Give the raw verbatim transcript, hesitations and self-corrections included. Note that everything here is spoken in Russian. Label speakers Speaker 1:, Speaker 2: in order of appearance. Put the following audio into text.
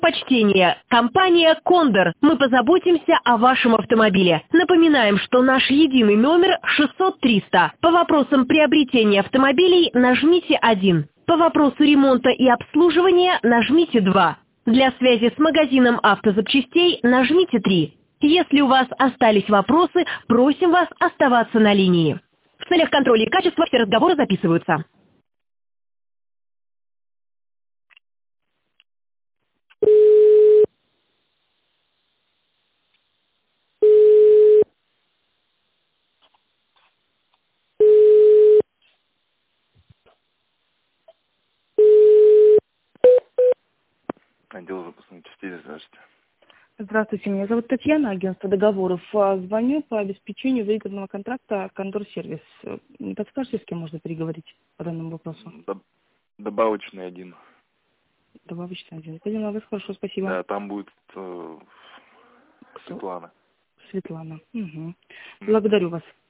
Speaker 1: Почтение. Компания «Кондор». Мы позаботимся о вашем автомобиле. Напоминаем, что наш единый номер шестьсот триста. По вопросам приобретения автомобилей нажмите один. По вопросу ремонта и обслуживания нажмите два. Для связи с магазином автозапчастей нажмите три. Если у вас остались вопросы, просим вас оставаться на линии. В целях контроля качества все разговоры записываются.
Speaker 2: Отдел запасных частей, здравствуйте.
Speaker 3: Здравствуйте, меня зовут Татьяна, агентство договоров. А, Звоню по обеспечению выигранного контракта «Кондор Сервис». Не подскажете, с кем можно переговорить по данному вопросу?
Speaker 2: Доб- Добавочный один.
Speaker 3: Добавочный один. Поняла вас, хорошо, спасибо.
Speaker 2: Да, там будет э, Светлана.
Speaker 3: Светлана. Угу. Благодарю вас.